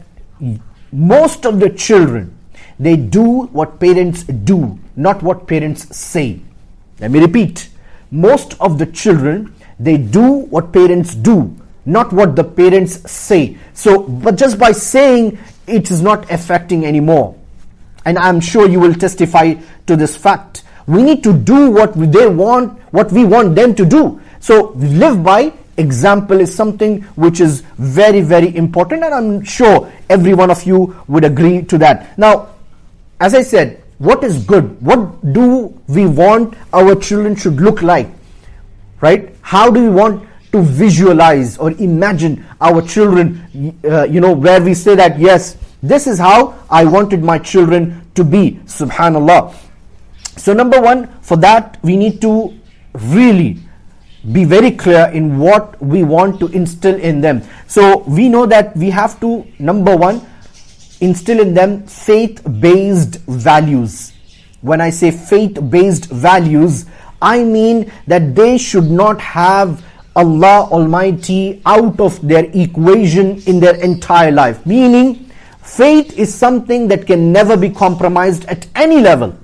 most of the children, they do what parents do, not what parents say. Let me repeat. Most of the children, they do what parents do, not what the parents say. So, but just by saying, it is not affecting anymore. And I'm sure you will testify to this fact. We need to do what they want, what we want them to do. So live by example is something which is very, very important, and I'm sure every one of you would agree to that. Now, as I said, what is good? What do we want our children should look like? Right? How do we want to visualize or imagine our children, uh, you know, where we say that, yes, this is how I wanted my children to be. Subhanallah. So number one, for that we need to really be very clear in what we want to instill in them. So we know that we have to, number one, instill in them faith-based values. When I say faith-based values, I mean that they should not have Allah Almighty out of their equation in their entire life. Meaning, faith is something that can never be compromised at any level.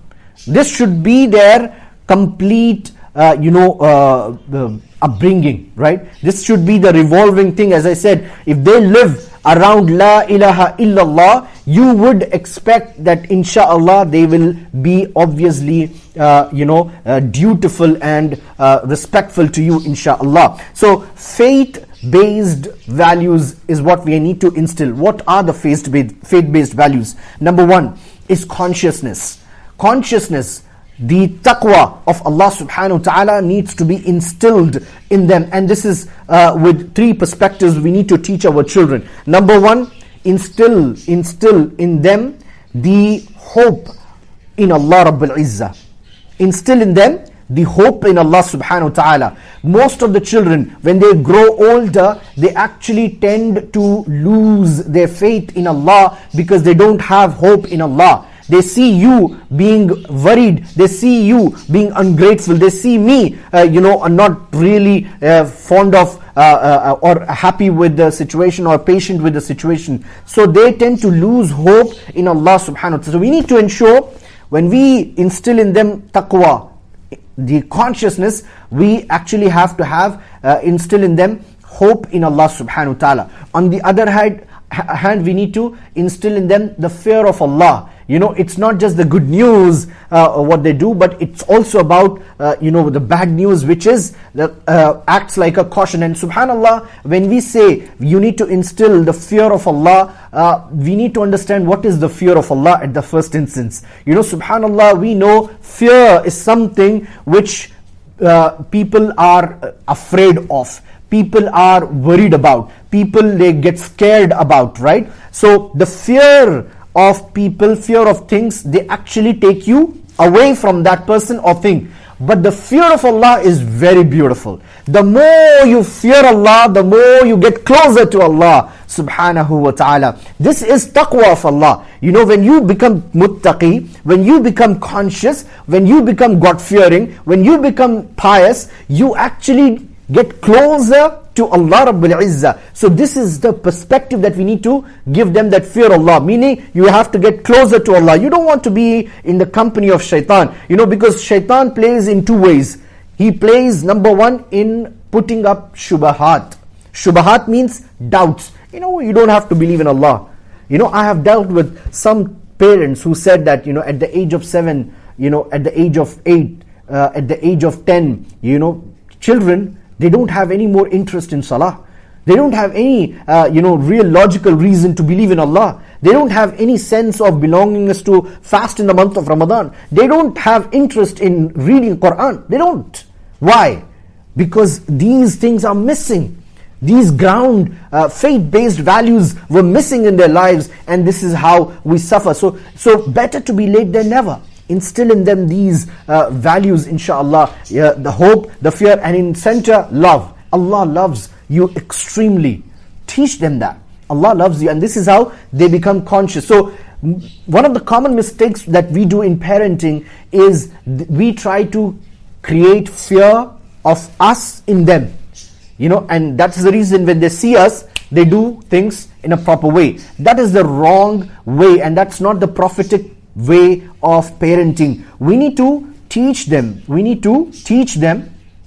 This should be their complete, uh, you know, uh, uh, upbringing, right? This should be the revolving thing. As I said, if they live around La ilaha illallah, you would expect that inshallah they will be obviously uh, you know uh, dutiful and uh, respectful to you, inshallah. So faith based values is what we need to instill. What are the faith based faith based values? Number one is consciousness. Consciousness, the taqwa of Allah subhanahu wa ta'ala needs to be instilled in them, and this is uh, with three perspectives we need to teach our children. Number one, instill instill in them the hope in Allah Rabbul Izzah. Instill in them the hope in Allah subhanahu wa ta'ala. Most of the children, when they grow older, they actually tend to lose their faith in Allah because they don't have hope in Allah. They see you being worried, they see you being ungrateful, they see me, uh, you know, not really uh, fond of uh, uh, or happy with the situation or patient with the situation. So they tend to lose hope in Allah subhanahu wa ta'ala. So we need to ensure when we instill in them taqwa, the consciousness, we actually have to have uh, instill in them hope in Allah subhanahu wa ta'ala. On the other hand, hand, we need to instill in them the fear of Allah. You know, it's not just the good news uh, what they do, but it's also about uh, you know the bad news, which is that uh, acts like a caution. And subhanallah, when we say you need to instill the fear of Allah, uh, we need to understand what is the fear of Allah at the first instance. You know, subhanallah, we know fear is something which uh, people are afraid of. People are worried about. People, they get scared about, right? So the fear of people, fear of things, they actually take you away from that person or thing. But the fear of Allah is very beautiful. The more you fear Allah, the more you get closer to Allah subhanahu wa ta'ala. This is taqwa of Allah. You know, when you become muttaqi, when you become conscious, when you become God-fearing, when you become pious, you actually get closer to Allah Rabbul Izzah. So this is the perspective that we need to give them, that fear Allah. Meaning, you have to get closer to Allah. You don't want to be in the company of shaitan. You know, because shaitan plays in two ways. He plays, number one, in putting up shubahat. Shubahat means doubts. You know, you don't have to believe in Allah. You know, I have dealt with some parents who said that, you know, at the age of seven, you know, at the age of eight, uh, at the age of ten, you know, children, they don't have any more interest in salah. They don't have any, uh, you know, real logical reason to believe in Allah. They don't have any sense of belongingness to fast in the month of Ramadan. They don't have interest in reading Quran. They don't. Why? Because these things are missing. These ground uh, faith-based values were missing in their lives, and this is how we suffer. So, so better to be late than never. Instill in them these uh, values, inshallah, yeah, the hope, the fear, and in center, love. Allah loves you extremely. Teach them that. Allah loves you, and this is how they become conscious. So, one of the common mistakes that we do in parenting is th- we try to create fear of us in them. You know, and that's the reason when they see us, they do things in a proper way. That is the wrong way, and that's not the prophetic way of parenting. We need to teach them. We need to teach them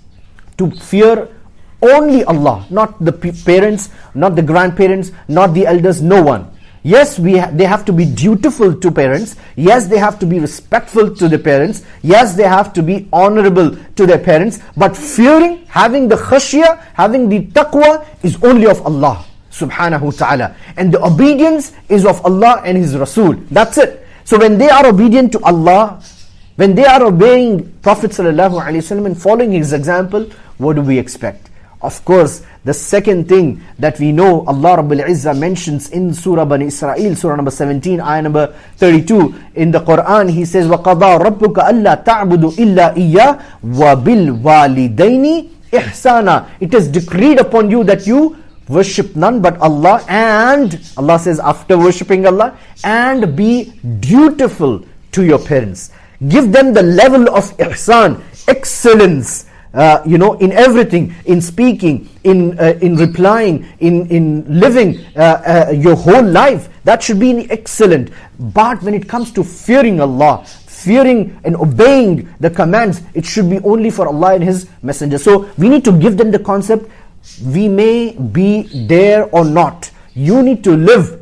to fear only Allah, not the parents, not the grandparents, not the elders, no one. Yes, we ha- they have to be dutiful to parents. Yes, they have to be respectful to the parents. Yes, they have to be honorable to their parents. But fearing, having the khashya, having the taqwa is only of Allah subhanahu wa ta'ala. And the obedience is of Allah and His Rasul. That's it. So when they are obedient to Allah, when they are obeying Prophet sallallahu alaihi wasallam and following his example, what do we expect? Of course, the second thing that we know Allah Rabbul Izzah mentions in Surah Bani Israel, Surah number seventeen, ayah number thirty-two, in the Quran, He says, وَقَضَى رَبُّكَ أَلَّا تَعْبُدُوا إِلَّا إِيَّاهُ وَبِالْوَالِدَيْنِ إِحْسَانًا. It is decreed upon you that you worship none but Allah, and Allah says after worshipping Allah, and be dutiful to your parents. Give them the level of ihsan, excellence, uh, you know, in everything, in speaking, in uh, in replying, in in living uh, uh, your whole life. That should be excellent. But when it comes to fearing Allah, fearing and obeying the commands, it should be only for Allah and His Messenger. So we need to give them the concept, we may be there or not, you need to live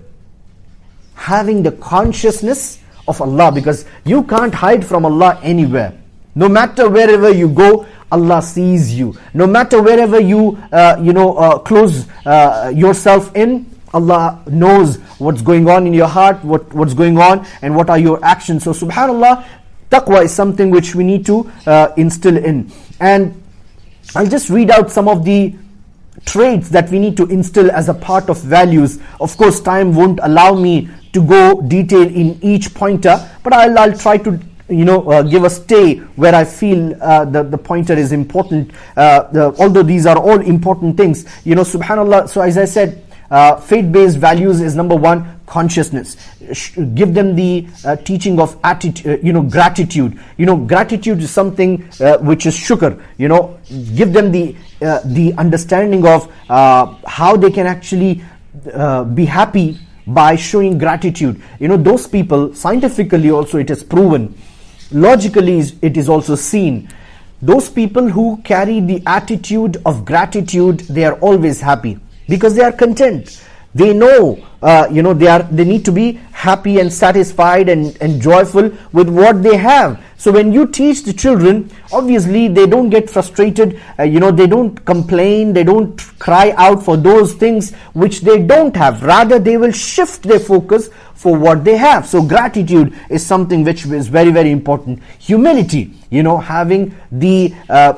having the consciousness of Allah, because you can't hide from Allah anywhere. No matter wherever you go, Allah sees you. No matter wherever you uh, you know uh, close uh, yourself in, Allah knows what's going on in your heart, what, what's going on, and what are your actions. So subhanallah, taqwa is something which we need to uh, instill in. And I'll just read out some of the traits that we need to instill as a part of values. Of course, time won't allow me to go detail in each pointer, but I'll, I'll try to you know uh, give a stay where I feel uh, the, the pointer is important. Uh, the, although these are all important things, you know, subhanallah. So as I said, uh, faith-based values is number one, consciousness. Give them the uh, teaching of attitude, uh, you know, gratitude. You know, gratitude is something uh, which is shukr. You know, give them the uh, the understanding of uh, how they can actually uh, be happy by showing gratitude. You know, those people, scientifically also it is proven, logically it is also seen, those people who carry the attitude of gratitude, they are always happy because they are content. They know, uh, you know, they are they need to be happy and satisfied and, and joyful with what they have. So when you teach the children, obviously they don't get frustrated, uh, you know, they don't complain, they don't cry out for those things which they don't have. Rather, they will shift their focus for what they have. So gratitude is something which is very, very important. Humility, you know, having the uh,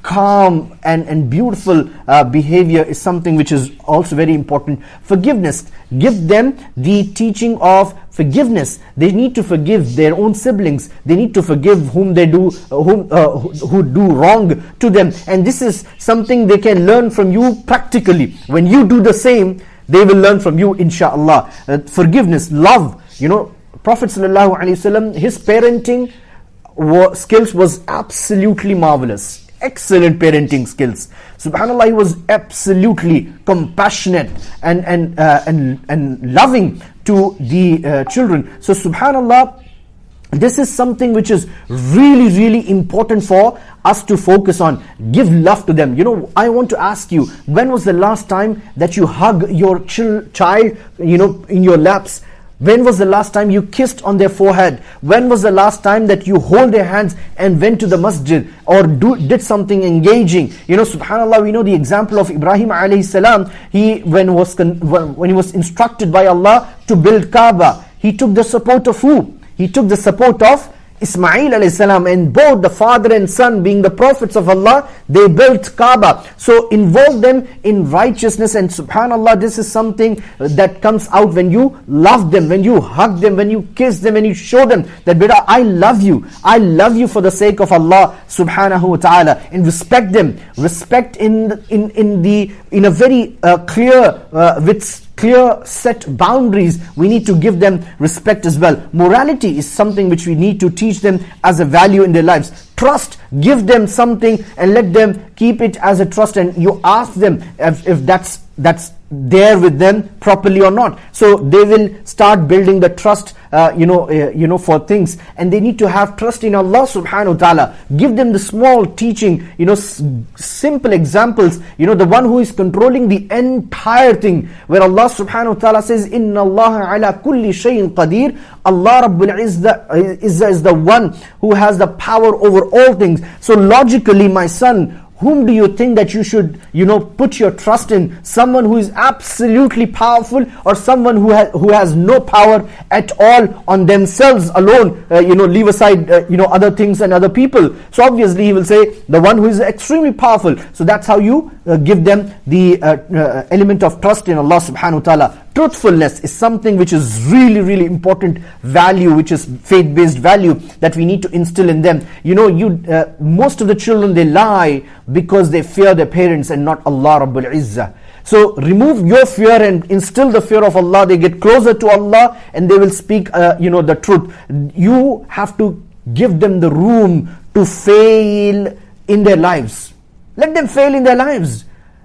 calm and, and beautiful uh, behavior is something which is also very important. Forgiveness, give them the teaching of forgiveness. They need to forgive their own siblings. They need to forgive whom they do, uh, whom uh, who, who do wrong to them. And this is something they can learn from you practically. When you do the same, they will learn from you, inshallah. Uh, forgiveness, love. You know, Prophet sallallahu alaihi wasallam, his parenting wa- skills was absolutely marvelous. Excellent parenting skills. Subhanallah, he was absolutely compassionate and and uh, and and loving to the uh, children. So subhanallah, this is something which is really, really important for us to focus on. Give love to them. You know, I want to ask you, when was the last time that you hug your chil- child, you know, in your laps? When was the last time you kissed on their forehead? When was the last time that you hold their hands and went to the masjid or do, did something engaging? You know, subhanallah, we know the example of Ibrahim alayhi salam. He, when was con- when he was instructed by Allah to build Kaaba, he took the support of who? He took the support of Ismail alayhi salam, and both the father and son, being the prophets of Allah, they built Kaaba. So involve them in righteousness, and subhanallah, this is something that comes out when you love them, when you hug them, when you kiss them, when you show them that, beta, I love you, I love you for the sake of Allah subhanahu wa ta'ala, and respect them, respect in in in the in a very uh, clear uh, with clear set boundaries. We need to give them respect as well. Morality is something which we need to teach them as a value in their lives. Trust, give them something and let them keep it as a trust, and you ask them if, if that's that's there with them properly or not. So they will start building the trust, uh, you know, uh, you know, for things, and they need to have trust in Allah subhanahu wa ta'ala. Give them the small teaching, you know, s- simple examples. You know, the one who is controlling the entire thing, where Allah subhanahu wa ta'ala says, Inna Allah ala kulli shayin qadir. Allah Rabbul Izzah, Izzah is the one who has the power over all things. So logically, my son, whom do you think that you should, you know, put your trust in? Someone who is absolutely powerful, or someone who has who has no power at all on themselves alone? Uh, you know, leave aside, uh, you know, other things and other people. So obviously he will say the one who is extremely powerful. So that's how you uh, give them the uh, uh, element of trust in Allah subhanahu wa ta'ala. Truthfulness is something which is really, really important value, which is faith-based value that we need to instill in them. You know, you uh, most of the children, they lie because they fear their parents and not Allah Rabbul Izzah. So remove your fear and instill the fear of Allah. They get closer to Allah and they will speak, uh, you know, the truth. You have to give them the room to fail in their lives. Let them fail in their lives.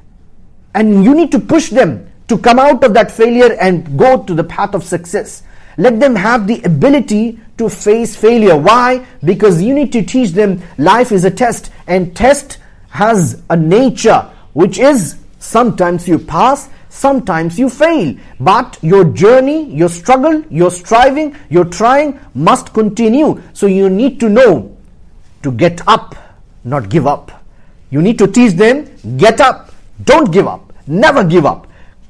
And you need to push them to come out of that failure and go to the path of success. Let them have the ability to face failure. Why? Because you need to teach them life is a test, and test has a nature which is sometimes you pass, sometimes you fail. But your journey, your struggle, your striving, your trying must continue. So you need to know to get up, not give up. You need to teach them, get up, don't give up, never give up.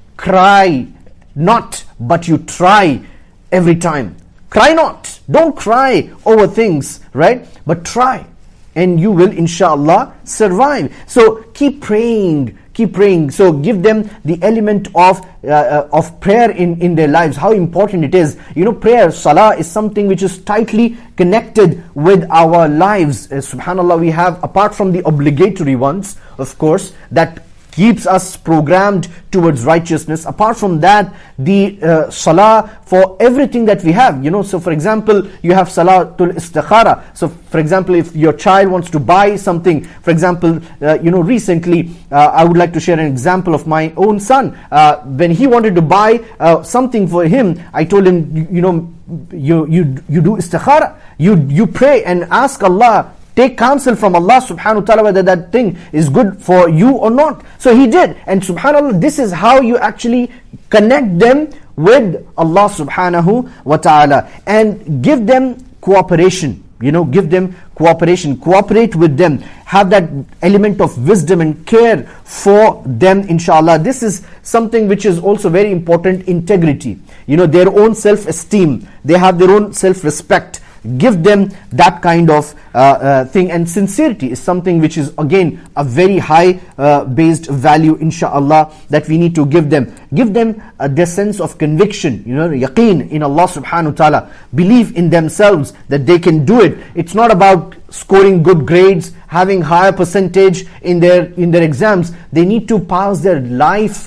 Cry not, but you try every time. Cry not, don't cry over things, right? But try, and you will inshallah survive. So keep praying, keep praying. So give them the element of uh, uh, of prayer in, in their lives, how important it is. You know, prayer, salah is something which is tightly connected with our lives. Uh, subhanallah, we have, apart from the obligatory ones, of course, that keeps us programmed towards righteousness. Apart from that, the uh, salah for everything that we have. You know, so for example, you have salatul istikhara. So for example, if your child wants to buy something, for example, uh, you know, recently, uh, I would like to share an example of my own son. Uh, when he wanted to buy uh, something for him, I told him, you, you know, you, you, you do istikhara. You, you pray and ask Allah, take counsel from Allah subhanahu wa ta'ala whether that thing is good for you or not. So he did. And subhanallah, this is how you actually connect them with Allah subhanahu wa ta'ala. And give them cooperation. You know, give them cooperation. Cooperate with them. Have that element of wisdom and care for them, inshallah. This is something which is also very important. Integrity. You know, their own self-esteem. They have their own self-respect. Give them that kind of uh, uh, thing. And sincerity is something which is again a very high uh, based value, inshallah, that we need to give them. Give them uh, their sense of conviction, you know, yaqeen in Allah subhanahu wa ta'ala. Believe in themselves that they can do it. It's not about scoring good grades, having higher percentage in their in their exams. They need to pass their life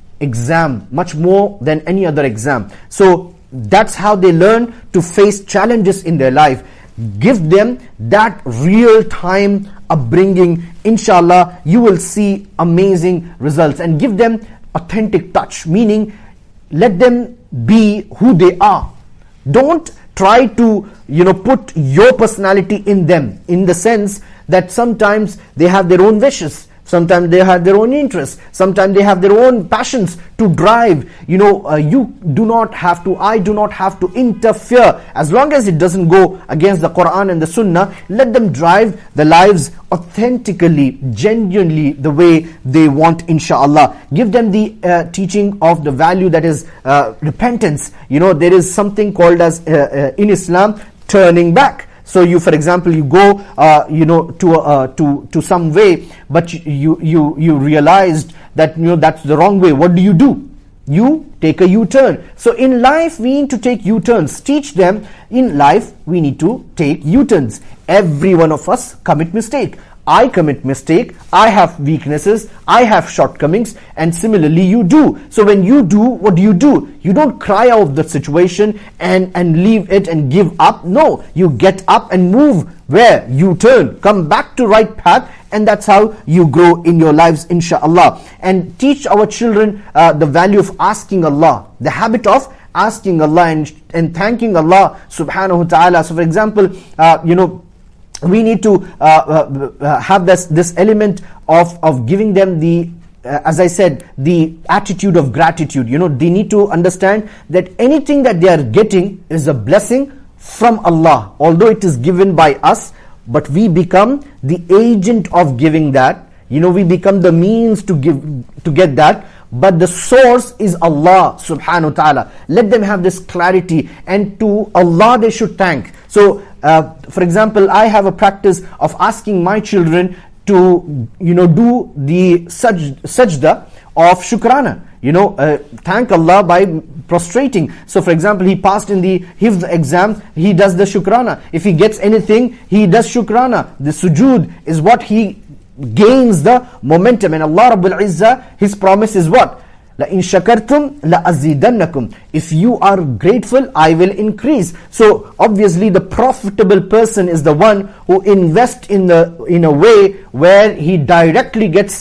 exam much more than any other exam. So that's how they learn to face challenges in their life. Give them that real-time upbringing. Inshallah, you will see amazing results. And give them authentic touch, meaning let them be who they are. Don't try to, you know, put your personality in them, in the sense that sometimes they have their own wishes. Sometimes they have their own interests. Sometimes they have their own passions to drive. You know, uh, you do not have to, I do not have to interfere. As long as it doesn't go against the Quran and the Sunnah, let them drive the lives authentically, genuinely, the way they want, inshallah. Give them the uh, teaching of the value that is uh, repentance. You know, there is something called as, uh, uh, in Islam, turning back. So you, for example, you go, uh, you know, to uh, to to some way, but you you you realized that, you know, that's the wrong way. What do you do? You take a U-turn. So in life, we need to take U-turns. Teach them in life we need to take U-turns. Every one of us commit mistake. I commit mistake, I have weaknesses, I have shortcomings, and similarly you do. So when you do, what do you do? You don't cry out of the situation and, and leave it and give up. No, you get up and move. Where? You turn, come back to right path, and that's how you grow in your lives, inshallah. And teach our children uh, the value of asking Allah, the habit of asking Allah and, and thanking Allah subhanahu wa ta'ala. So for example, uh, you know, we need to uh, uh, uh, have this this element of of giving them the, uh, as I said, the attitude of gratitude. You know, they need to understand that anything that they are getting is a blessing from Allah, although it is given by us, but we become the agent of giving that. You know, we become the means to give to get that, but the source is Allah subhanahu wa ta'ala. Let them have this clarity, and to Allah they should thank. So Uh, for example, I have a practice of asking my children to, you know, do the saj- sajda of shukrana. You know, uh, thank Allah by prostrating. So for example, he passed in the hifz exam, he does the shukrana. If he gets anything, he does shukrana. The sujood is what he gains the momentum. And Allah Rabbul Izzah, His promise is what? لَإِن شَكَرْتُمْ لَأَزِيدَنَّكُمْ. If you are grateful, I will increase. So obviously the profitable person is the one who invests in the in a way where he directly gets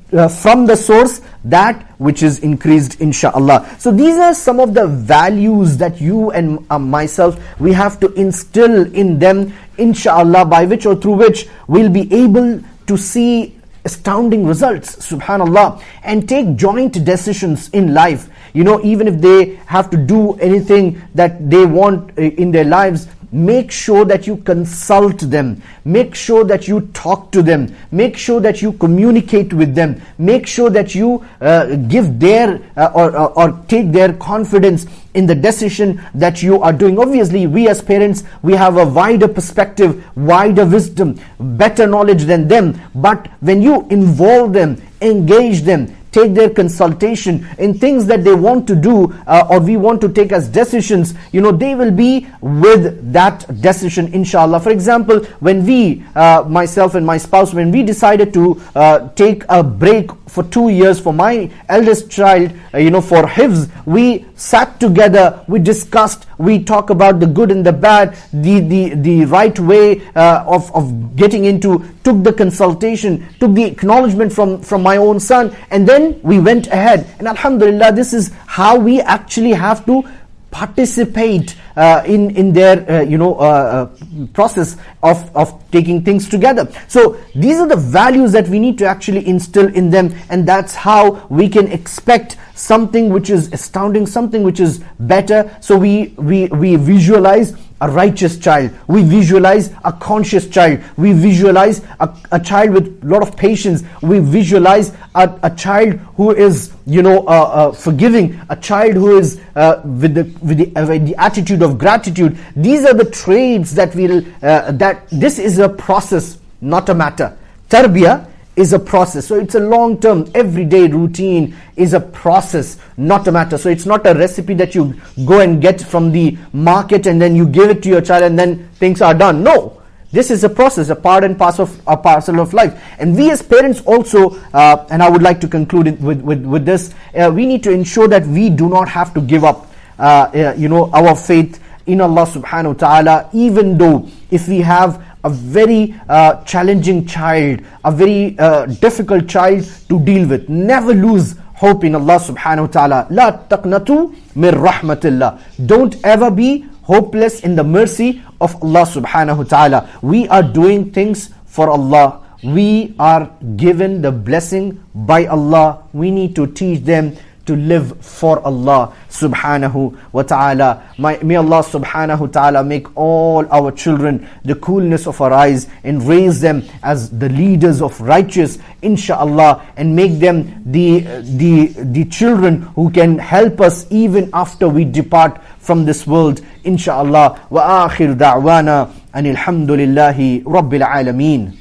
uh, from the source that which is increased, insha'Allah. So these are some of the values that you and uh, myself, we have to instill in them, insha'Allah, by which or through which we'll be able to see astounding results, subhanallah, and take joint decisions in life. You know, even if they have to do anything that they want in their lives, make sure that you consult them. Make sure that you talk to them. Make sure that you communicate with them. Make sure that you uh, give their uh, or, or, or take their confidence in the decision that you are doing. Obviously, we as parents, we have a wider perspective, wider wisdom, better knowledge than them. But when you involve them, engage them, take their consultation in things that they want to do uh, or we want to take as decisions, you know, they will be with that decision, inshallah. For example, when we, uh, myself and my spouse, when we decided to uh, take a break for two years for my eldest child, uh, you know, for hifz, we sat together, we discussed, we talk about the good and the bad, the the the right way uh, of of getting into, took the consultation, took the acknowledgement from from my own son, and then we went ahead. And alhamdulillah, this is how we actually have to participate uh, in in their uh, you know uh, uh, process of of taking things together. So these are the values that we need to actually instill in them, and that's how we can expect something which is astounding, something which is better. So we we we visualize a righteous child, we visualize a conscious child, we visualize a, a child with a lot of patience, we visualize a, a child who is, you know, uh, uh, forgiving, a child who is uh, with the with the, uh, with the attitude of gratitude. These are the traits that will uh, that this is a process, not a matter. Tarbiyah is a process. So it's a long-term, everyday routine is a process, not a matter. So it's not a recipe that you go and get from the market and then you give it to your child and then things are done. No, this is a process, a part and parcel of, a parcel of life. And we as parents also, uh, and I would like to conclude it with, with, with this, uh, we need to ensure that we do not have to give up, uh, uh, you know, our faith in Allah subhanahu wa ta'ala, even though if we have a very uh, challenging child, a very uh, difficult child to deal with. Never lose hope in Allah subhanahu wa ta'ala. La taqnatu min rahmatillah. Don't ever be hopeless in the mercy of Allah subhanahu wa ta'ala. We are doing things for Allah. We are given the blessing by Allah. We need to teach them to live for Allah subhanahu wa ta'ala. May Allah subhanahu wa ta'ala make all our children the coolness of our eyes and raise them as the leaders of righteous, insha'Allah, and make them the, the, the children who can help us even after we depart from this world, insha'Allah. Wa akhir da'wana anil hamdulillahi rabbil alameen.